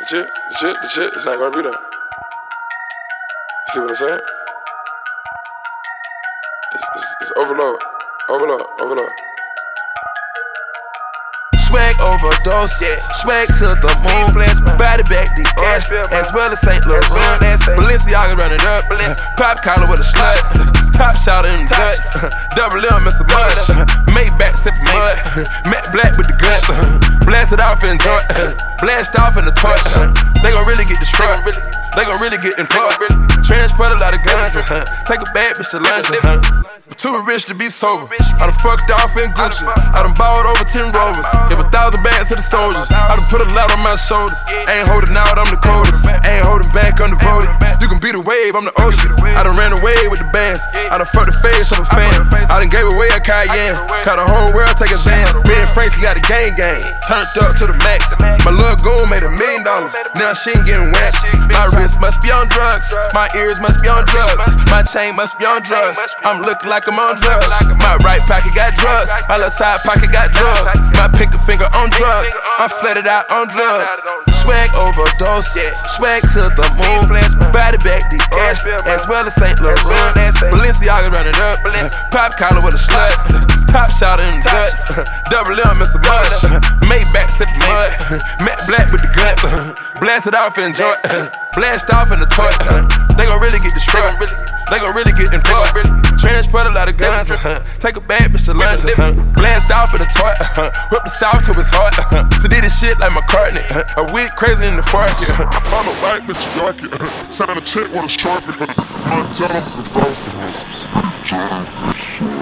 The shit is not gonna be there. See what I'm saying? It's overload. Swag overdose, swag to the moon, body back the arch, as well as St. Laurent. Balenciaga run it up, pop collar with a slut, top shot in the guts, double M and some mud, Maybach sippin' mud, Matt Black with the guts, blast it off and enjoy, blast off in the toy. They gon' really get destroyed, they gon' really get employed, transport a lot of guns, take a bad bitch to lunch. Too rich to be sober. I done fucked off in Gucci. I done bought over 10 Rovers. Give 1,000 bags to the soldiers. I done put a lot on my shoulders. Ain't holding out, I'm the coldest. Ain't holding back, I'm devoted. You can be the wave, I'm the ocean. I done ran away with the bands. I done fucked the face of a fan. I done gave away a Cayenne. Caught the whole world take advance. Ben Franks, he got a gang. Turned up to the max. My little goon made $1 million. Now she ain't getting whacked. My wrist must be on drugs. My ears must be on drugs. My chain must be on drugs. I'm looking like I'm on drugs. My right pocket got drugs. My left side pocket got drugs. My pinky finger on drugs. I'm flooded out on drugs. Swag overdose, swag to the moon, body back the arch, as well as St. Laurent. Balenciaga run it up, pop collar with a slut, top shot in the guts, double M and some mud, Maybach sippin' mud, Matt Black with the guts, blast it off and enjoy, blast off in the toy. They gon' really get destroyed, they gon' really get employed, transport a lot of guns, take a bad bitch to lunch, blast off in the toy, whip the south to his heart, so did this shit like McCartney, a week crazy in the park. I'm a white bitch Yorkie, sign a check with a Sharpie, Montana with the frosty.